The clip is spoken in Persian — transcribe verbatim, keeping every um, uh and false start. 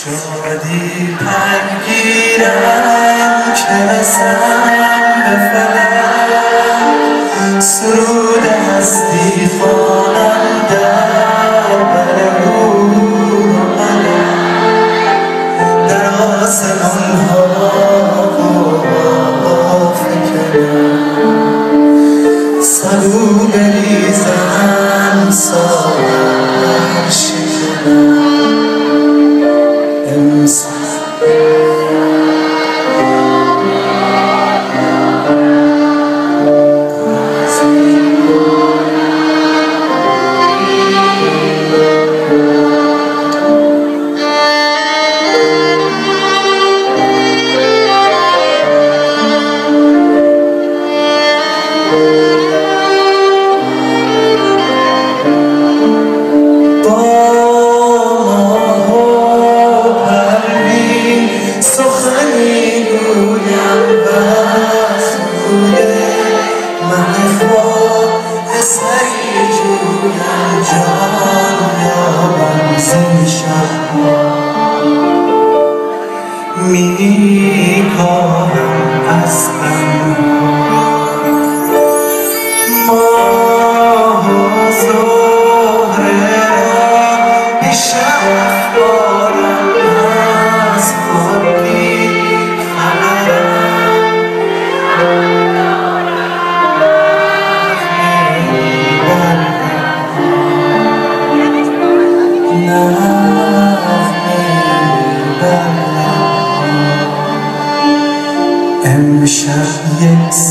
شادی پرگیرم که رسم به فلک، سرود هستی خوانم در بر روح و ملک، در آسمان ها فکنم، سبو بریزم ساغر شکنم. می کارم از ماه و زهره را پیش افکارم از خاکی خبرم، امشب یک